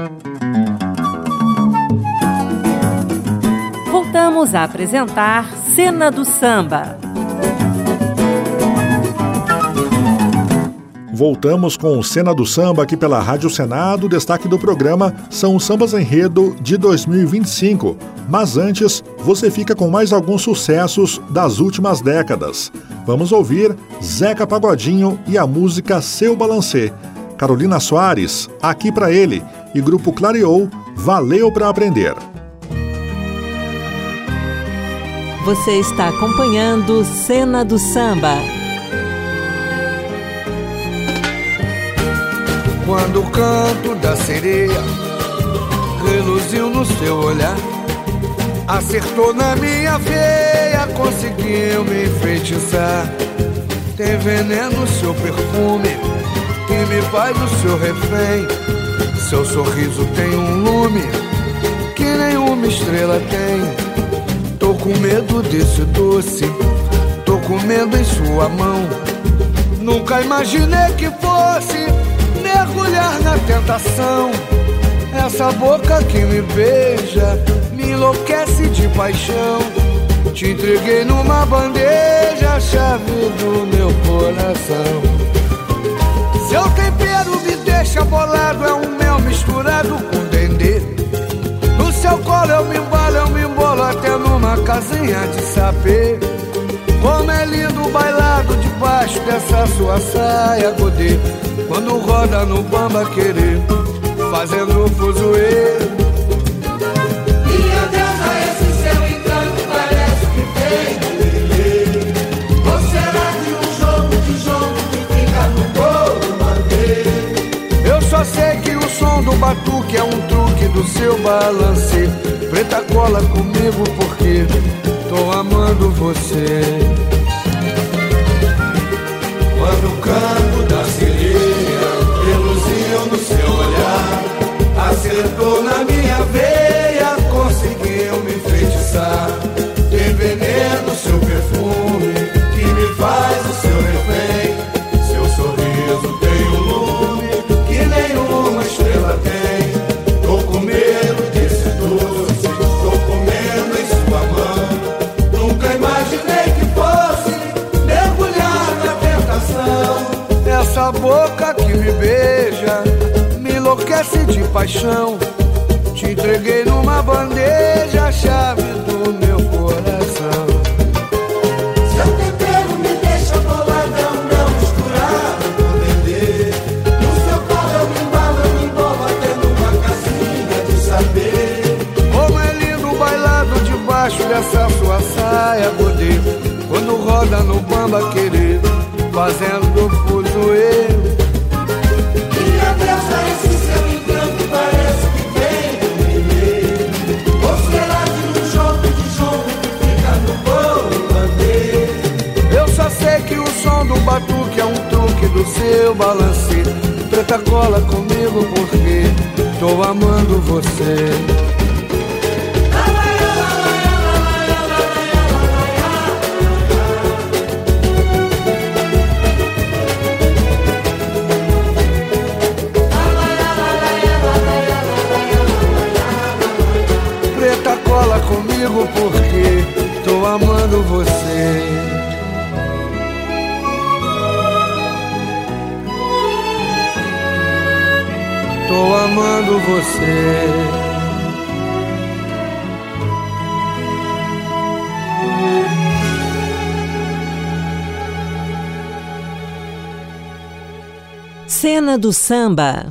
Voltamos a apresentar Cena do Samba. Voltamos com o Cena do Samba aqui pela Rádio Senado. O destaque do programa são os Sambas Enredo de 2025. Mas antes, você fica com mais alguns sucessos das últimas décadas. Vamos ouvir Zeca Pagodinho e a música Seu Balancê. Carolina Soares, Aqui Pra Ele, e Grupo Clareou, Valeu Pra Aprender. Você está acompanhando Cena do Samba. Quando o canto da sereia reluziu no seu olhar, acertou na minha veia, conseguiu me enfeitiçar. Tem veneno no seu perfume que me faz o seu refém. Seu sorriso tem um lume que nenhuma estrela tem. Tô com medo desse doce, tô comendo em sua mão. Nunca imaginei que fosse mergulhar na tentação. Essa boca que me beija me enlouquece de paixão. Te entreguei numa bandeja a chave do meu coração. Seu tempero me deixa bolado, é um mel misturado com dendê. No seu colo eu me embolo até numa casinha de sapê. Como é lindo o bailado debaixo dessa sua saia godê. Quando roda no bamba querer, fazendo fuzuê. Minha deusa, esse seu encanto parece que tem. Ou será que um jogo que fica no bolo manter? Eu só sei que o som do batuque é um truque do seu balancê. Preta, cola comigo porque tô amando você. Quando o canto da sereia reluziu no seu olhar, acertou na minha veia, conseguiu me enfeitiçar. Tem veneno no seu perfume que me faz o seu refém. Seu sorriso tem um lume que nenhuma estrela tem. Tô com medo desse doce, tô comendo em sua mão. Nunca imaginei que fosse mergulhar na tentação. Essa boca que me beija me enlouquece de paixão. Te entreguei numa bandeja a chave do meu coração. Seu tempero me deixa boladão, não misturado com dendê. No seu colo eu me embolo até numa casinha de saber. Como é lindo o bailado debaixo dessa sua saia godê. Quando roda no bamba querer, fazendo fuzuê. Minha deusa, esse seu encanto parece que vem. Ou será que um jogo que fica no bolo manter? Eu só sei que o som do batuque é um truque do seu balancê. Preta, cola comigo porque tô amando você. Cola comigo porque tô amando você. Tô amando você. Cena do Samba.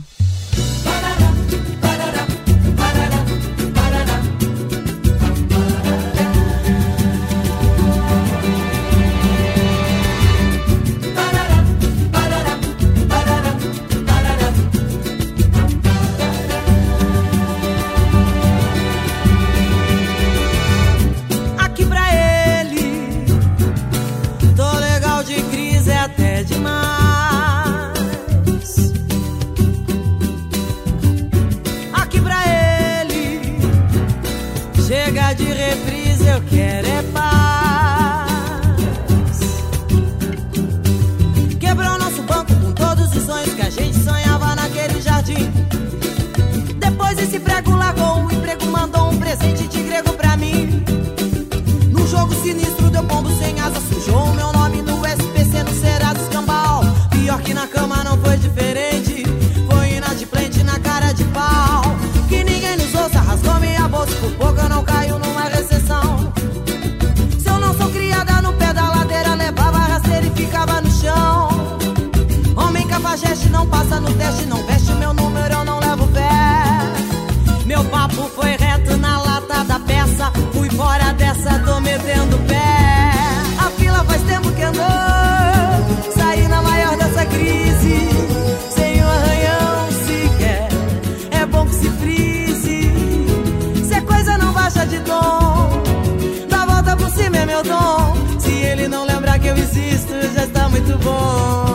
Depois Depois esse prego largou o emprego, mandou um presente de grego pra mim. Num jogo sinistro deu pombo sem asa, sujou o meu nome no SPC, no Serasa Escambau. Pior que na cama não foi diferente, foi inadimplente na cara de pau. Que ninguém nos ouça, rasgou minha bolsa, por pouco eu não caio numa recessão. Se eu não sou criada no pé da ladeira, levava rasteira e ficava no chão. Homem cafajeste não passa no teste, não veste meu número, eu não levo pé. Meu papo foi reto na lata da peça, fui fora dessa, tô metendo pé. A fila faz tempo que andou, saí na maior dessa crise, sem um arranhão sequer, é bom que se frise. Se a coisa não baixa de tom, dá volta por cima é meu dom. Se ele não lembrar que eu existo, já está muito bom.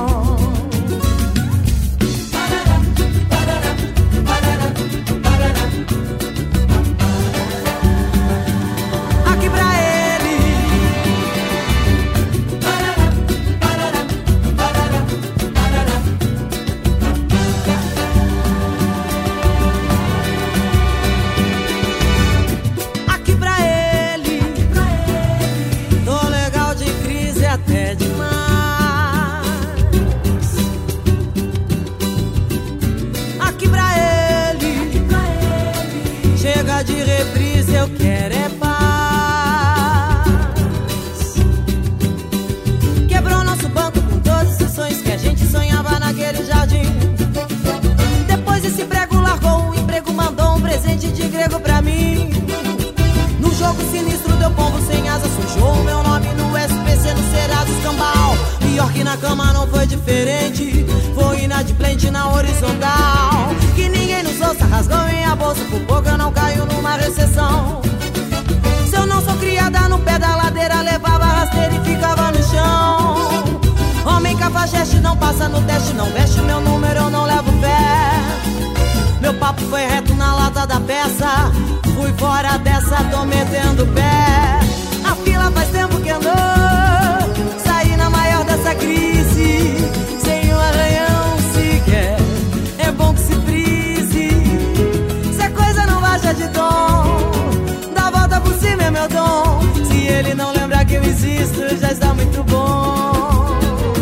De reprise eu quero é paz. Quebrou nosso banco com todos os sonhos que a gente sonhava naquele jardim. Depois esse prego largou o emprego, mandou um presente de grego pra mim. No jogo sinistro deu pombo sem asa, sujou o meu nome no SPC, no Serasa Escambau. Pior que na cama não foi diferente, foi inadimplente na horizontal. Que ninguém nos ouça, rasgou minha bolsa, por pouco eu não caio numa recessão. Se eu não sou criada no pé da ladeira, levava rasteira e ficava no chão. Homem cafajeste não passa no teste, não veste meu número, eu não levo fé. Meu papo foi reto na lata da peça, fui fora dessa, tô metendo pé. A fila faz tempo que andou, saí na maior dessa crise, sem um arranhão sequer, é bom que se frise. Se a coisa não baixa de tom, dá volta por cima é meu dom. Se ele não lembrar que eu existo, já está muito bom.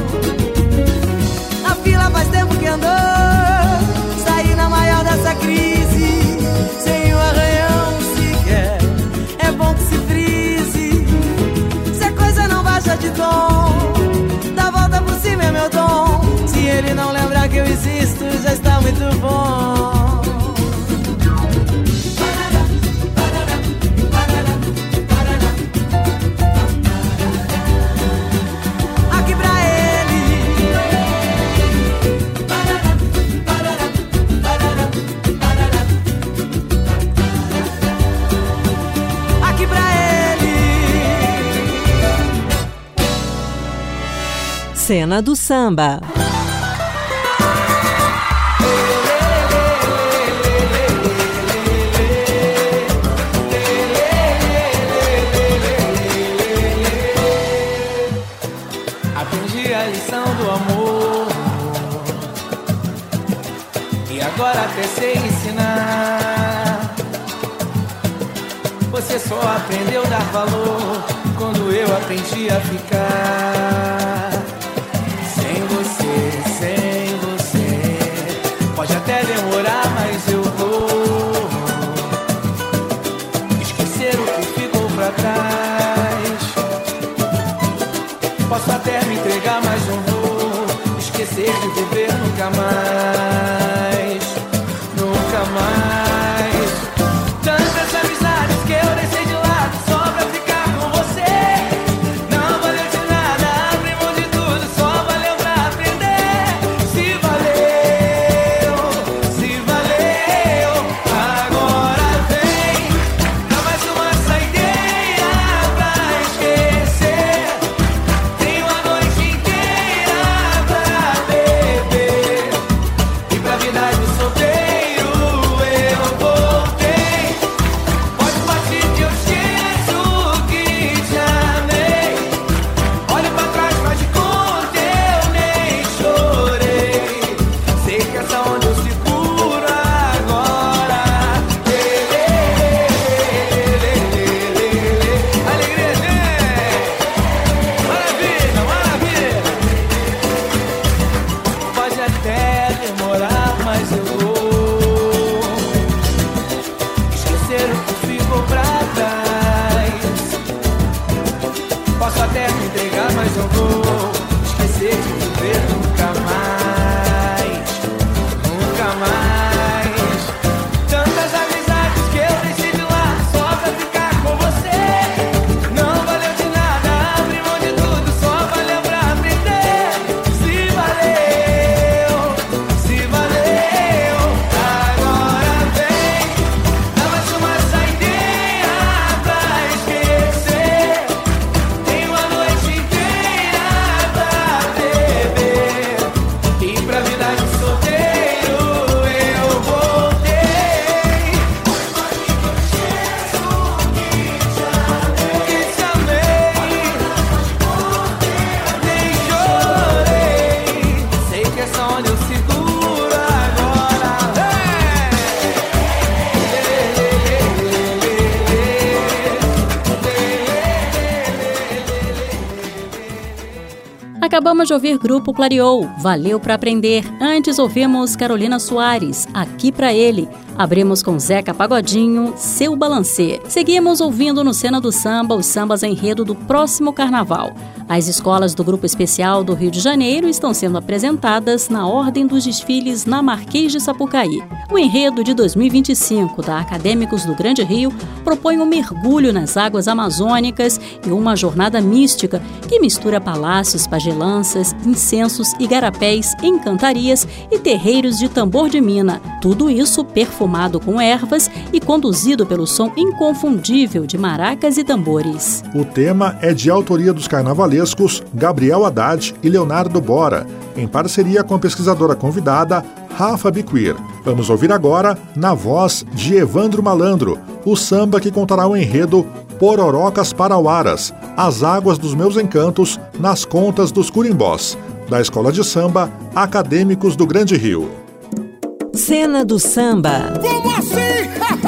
A fila faz tempo que andou, saí na maior dessa crise, sem um arranhão sequer, é bom que se frise. Se a coisa não baixa de tom, dá volta por cima é meu dom. Se ele não lembrar que eu existo, já está muito bom. Aqui pra ele, aqui pra ele. Cena do Samba. Aprendi a lição do amor e agora até sei ensinar. Você só aprendeu a dar valor quando eu aprendi a ficar. Sem você, pode até demorar, mas eu vou esquecer o que ficou pra trás. Posso até me entregar, mas não vou esquecer de viver nunca mais, nunca mais. Tantas amizades que eu deixei de lado só pra ficar com você. Não valeu de nada, abri mão de tudo, só valeu pra aprender. Se valeu, agora vem, dá mais uma saideira pra esquecer. Tenho a noite inteira pra beber, e pra vida de solteiro eu Acabamos de ouvir Grupo Clareou, Valeu Pra Aprender. Antes ouvimos Carolina Soares, Aqui Pra Ele. Abrimos com Zeca Pagodinho, Seu Balancê. Seguimos ouvindo no Cena do Samba os sambas enredo do próximo carnaval. As escolas do Grupo Especial do Rio de Janeiro estão sendo apresentadas na ordem dos desfiles na Marquês de Sapucaí. O enredo de 2025 da Acadêmicos do Grande Rio propõe um mergulho nas águas amazônicas e uma jornada mística que mistura palácios, pagelanças, incensos, igarapés, encantarias e terreiros de tambor de mina. Tudo isso perfumado com ervas e conduzido pelo som inconfundível de maracas e tambores. O tema é de autoria dos carnavalescos Gabriel Haddad e Leonardo Bora, em parceria com a pesquisadora convidada Rafa Biquir. Vamos ouvir agora, na voz de Evandro Malandro, o samba que contará o enredo Pororocas Parauaras, as águas dos meus encantos nas contas dos curimbós, da Escola de Samba Acadêmicos do Grande Rio. Cena do Samba. Como assim?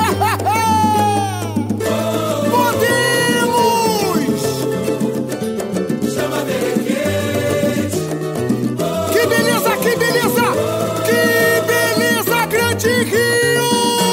Podemos! Chama Merengues. Que beleza, que beleza! Que beleza, Grande Rio!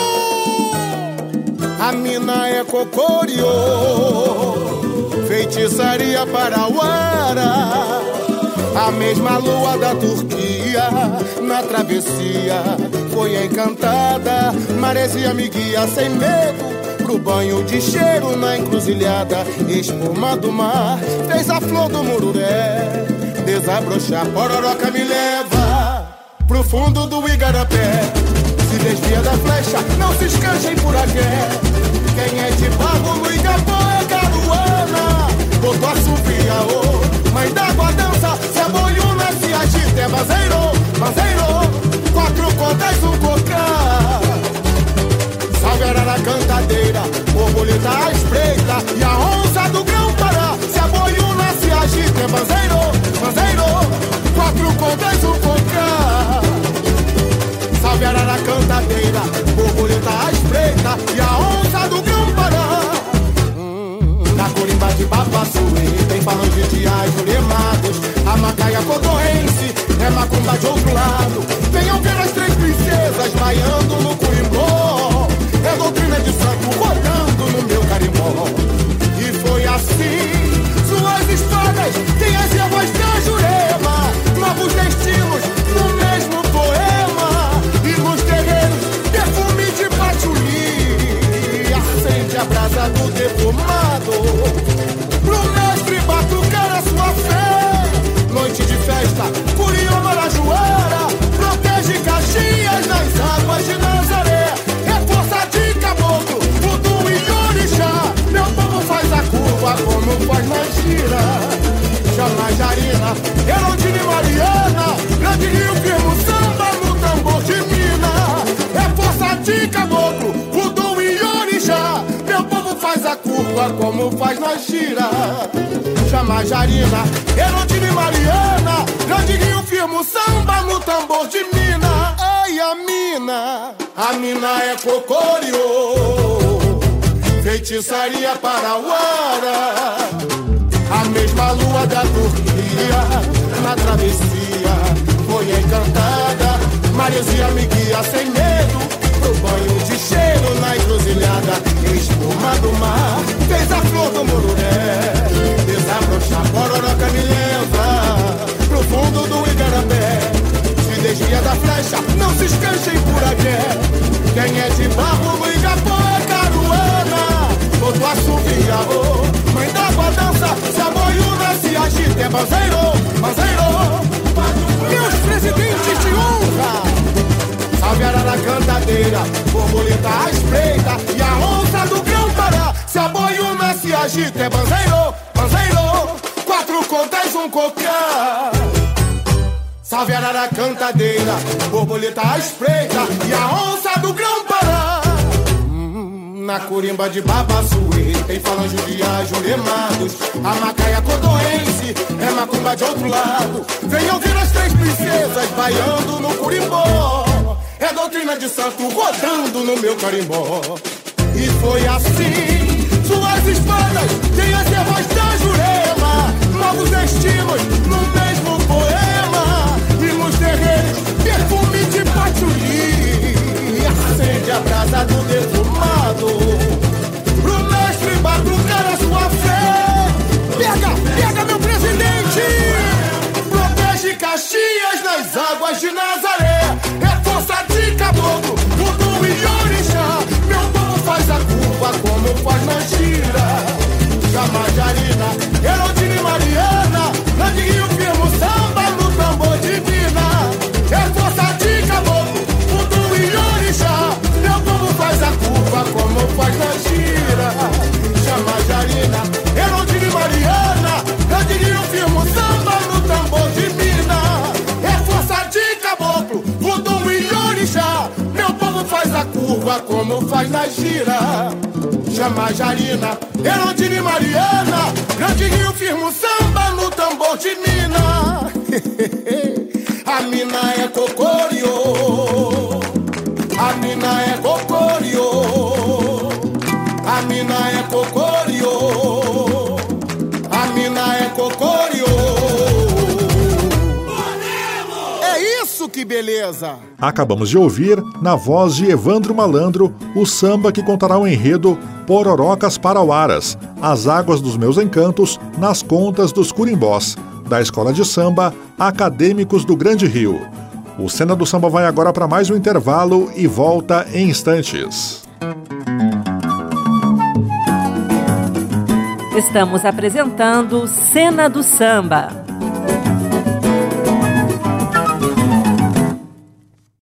A mina é cocoriô, feitiçaria parauara, a mesma lua da Turquia, na travessia foi encantada. Maresia me guia sem medo pro banho de cheiro na encruzilhada. Espuma do mar fez a flor do mururé desabrochar. Pororoca me leva pro fundo do igarapé, se desvia da flecha, não se escanchem por aqui. Quem é de barro no Igapó é Caruana, botou a sufia, oh, mãe d'água dança, se a boiuna se agita, é mazeiro, mazeiro, 4 contas, um cocá. Salve a cantadeira, borboleta à espreita, e a onça do grão-pará, se a boiuna se agita, é mazeiro, mazeiro, 4 contas, um cocá. Salve a cantadeira, borboleta à espreita, e a onça do grão-pará. Na corimba de Babaçuí tem falange de ajuremados, a macaia codorrense é macumba de outro lado. Venham ver as 3 princesas baiando no curimbó, é doutrina de santo rodando no meu carimbó. E foi assim, suas espadas têm as ervas da Jurema, novos destinos no mesmo poema, e nos terreiros perfume de patchouli acende a brasa do defumado. Pro mestre batucar a sua fé, noite de festa, Curió Marajoara, protege Caxias nas águas de Nazaré. É força de caboclo, voodoo e orixá, meu povo faz a curva como faz na gira. Jamajarina, Herondina e Mariana, Grande Rio firmo samba no tambor de mina. É força de caboclo, voodoo e orixá, meu povo faz a curva como faz na gira. Jamajarina, Herondina e Mariana, Grande Rio firmo samba no tambor de mina. Ai, a mina é cocoriô, feitiçaria parauara, a mesma lua da Turquia, na travessia foi encantada. Maresia me guia sem medo pro banho de cheiro na encruzilhada. Espuma do mar fez a flor do mururé desabrochar. Pororoca me leva pro fundo do igarapé, se desvia da flecha, não se escanchem por aqui. Quem é de barro no Igapó é Caruana, botou a suvia, oh, mãe d'água dança, se a boiuna se agita, é mazeiro, mazeiro, meus presidentes de honra. Salve a cantadeira, borboleta à espreita, e a onça do grão-pará, se a boiuna se agita, é banzeiro, banzeiro, 4 contas, um cocá. Salve a cantadeira, borboleta à espreita, e a onça do grão-pará. Na corimba de Babaçuí tem falange de ajuremados, a macaia codorrense é macumba de outro lado. Venham ver as 3 princesas baiando no curimbó, é doutrina de santo rodando no meu carimbó. E foi assim, suas espadas têm as ervas da Jurema, novos destinos no mesmo a brasa do defumado. Pro mestre batucar a sua fé. Pega meu presidente. Protege Caxias nas águas de Nazaré. É força de caboclo, voodoo e orixá. Meu povo faz a curva como faz na gira. Camajarina, Herondina e Mariana, Nandinho firmo samba no tambor divina. É força de caboclo, voodoo e orixá. Meu povo faz a curva como faz na gira. Camajarina, Herondina e Mariana, Nandinho firmo samba no tambor divina. É força de caboclo, voodoo e orixá. Meu povo faz a curva como faz na gira. Chamajarina, Herondina e Mariana, grande rio firmo samba no tambor de mina. A mina é cocoriô, a mina é cocoriô, a mina é cocoriô, a mina é cocoriô. É isso que beleza! Acabamos de ouvir, na voz de Evandro Malandro, o samba que contará o enredo Pororocas Parauaras, as águas dos meus encantos nas contas dos curimbós, da Escola de Samba Acadêmicos do Grande Rio. O Cena do Samba vai agora para mais um intervalo e volta em instantes. Estamos apresentando Cena do Samba.